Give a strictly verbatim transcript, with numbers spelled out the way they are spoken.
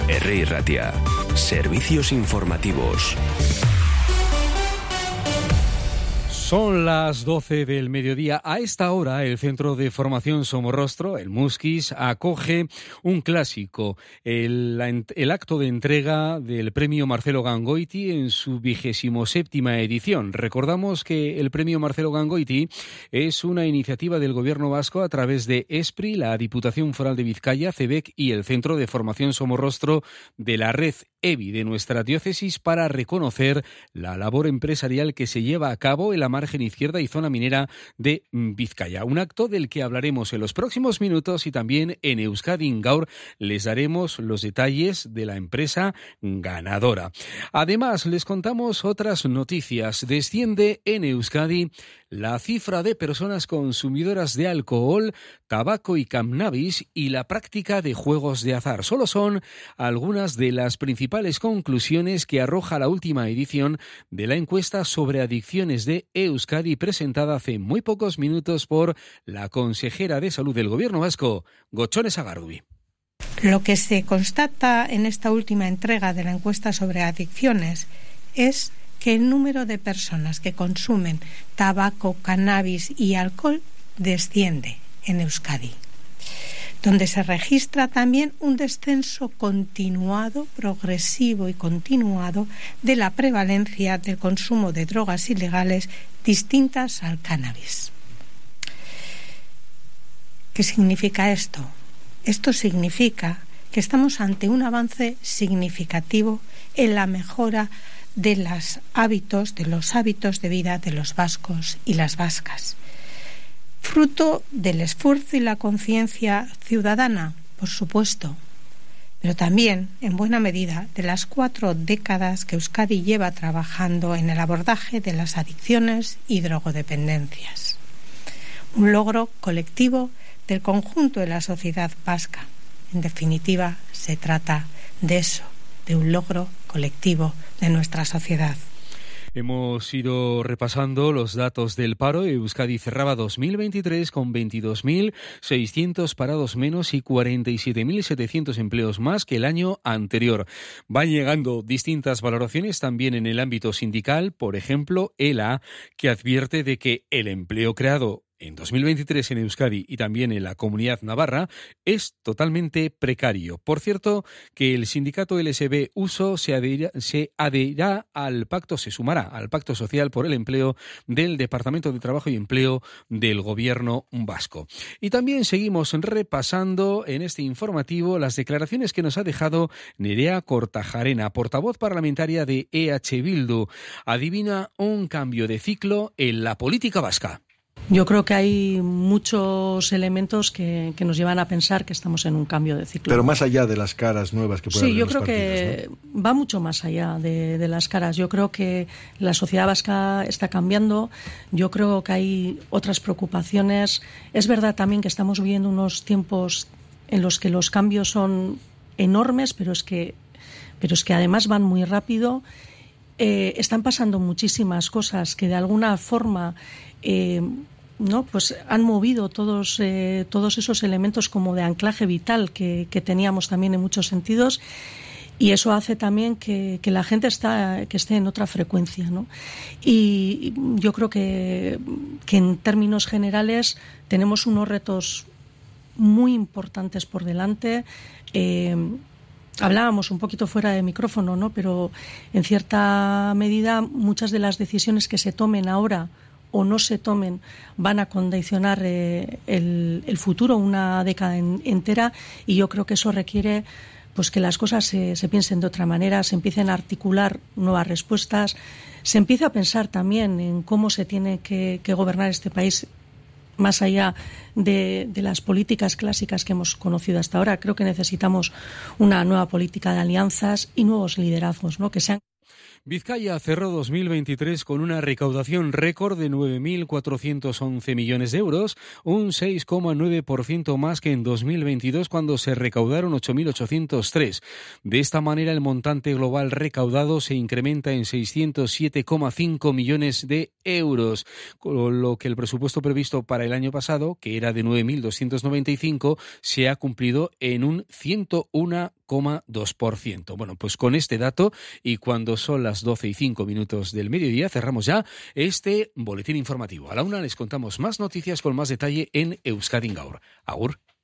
Herri Ratia. Servicios informativos. Son las doce del mediodía. A esta hora, el Centro de Formación Somorrostro, el Musquis, acoge un clásico, el, la, el acto de entrega del Premio Marcelo Gangoiti en su vigésimo séptima edición. Recordamos que el Premio Marcelo Gangoiti es una iniciativa del Gobierno vasco a través de ESPRI, la Diputación Foral de Vizcaya, CEBEC y el Centro de Formación Somorrostro de la Red EVI de nuestra diócesis para reconocer la labor empresarial que se lleva a cabo en la margen izquierda y zona minera de Vizcaya. Un acto del que hablaremos en los próximos minutos y también en Euskadi Gaur les daremos los detalles de la empresa ganadora. Además, les contamos otras noticias. Desciende en Euskadi la cifra de personas consumidoras de alcohol, tabaco y cannabis y la práctica de juegos de azar. Solo son algunas de las principales conclusiones que arroja la última edición de la encuesta sobre adicciones de Euskadi, presentada hace muy pocos minutos por la consejera de Salud del Gobierno vasco, Gotzone Sagardui. Lo que se constata en esta última entrega de la encuesta sobre adicciones es que el número de personas que consumen tabaco, cannabis y alcohol desciende en Euskadi, donde se registra también un descenso continuado, progresivo y continuado de la prevalencia del consumo de drogas ilegales distintas al cannabis. ¿Qué significa esto? Esto significa que estamos ante un avance significativo en la mejora de los hábitos, de los hábitos de vida de los vascos y las vascas, fruto del esfuerzo y la conciencia ciudadana, por supuesto, pero también, en buena medida, de las cuatro décadas que Euskadi lleva trabajando en el abordaje de las adicciones y drogodependencias. Un logro colectivo del conjunto de la sociedad vasca. En definitiva, se trata de eso, de un logro colectivo de nuestra sociedad. Hemos ido repasando los datos del paro. Euskadi cerraba dos mil veintitrés con veintidós mil seiscientos parados menos y cuarenta y siete mil setecientos empleos más que el año anterior. Van llegando distintas valoraciones también en el ámbito sindical. Por ejemplo, ELA, que advierte de que el empleo creado en dos mil veintitrés en Euskadi y también en la Comunidad Navarra es totalmente precario. Por cierto, que el sindicato L S B Uso se adherirá, se adherirá al pacto, se sumará al Pacto Social por el Empleo del Departamento de Trabajo y Empleo del Gobierno vasco. Y también seguimos repasando en este informativo las declaraciones que nos ha dejado Nerea Kortajarena, portavoz parlamentaria de E H Bildu. Adivina un cambio de ciclo en la política vasca. Yo creo que hay muchos elementos que, que nos llevan a pensar que estamos en un cambio de ciclo. Pero más allá de las caras nuevas que pueden haber. Sí, yo en creo los partidos, que ¿no? va mucho más allá de, de las caras. Yo creo que la sociedad vasca está cambiando. Yo creo que hay otras preocupaciones. Es verdad también que estamos viviendo unos tiempos en los que los cambios son enormes, pero es que, pero es que además van muy rápido. Eh, están pasando muchísimas cosas que de alguna forma eh, no pues han movido todos eh, todos esos elementos como de anclaje vital que, que teníamos también en muchos sentidos, y eso hace también que, que la gente está que esté en otra frecuencia, ¿no? Y yo creo que, que en términos generales tenemos unos retos muy importantes por delante. eh, Hablábamos un poquito fuera de micrófono, ¿no? Pero en cierta medida muchas de las decisiones que se tomen ahora o no se tomen van a condicionar eh, el, el futuro, una década en, entera, y yo creo que eso requiere pues que las cosas se, se piensen de otra manera, se empiecen a articular nuevas respuestas, se empiece a pensar también en cómo se tiene que, que gobernar este país más allá de, de las políticas clásicas que hemos conocido hasta ahora. Creo que necesitamos una nueva política de alianzas y nuevos liderazgos, ¿no? Que sean Vizcaya cerró dos mil veintitrés con una recaudación récord de nueve mil cuatrocientos once millones de euros, un seis coma nueve por ciento más que en dos mil veintidós, cuando se recaudaron ocho mil ochocientos tres. De esta manera, el montante global recaudado se incrementa en seiscientos siete coma cinco millones de euros, con lo que el presupuesto previsto para el año pasado, que era de nueve mil doscientos noventa y cinco, se ha cumplido en un ciento uno coma dos por ciento. Bueno, pues con este dato, y cuando son las doce y cinco minutos del mediodía, cerramos ya este boletín informativo. A la una les contamos más noticias con más detalle en Euskadi Gaur. Agur.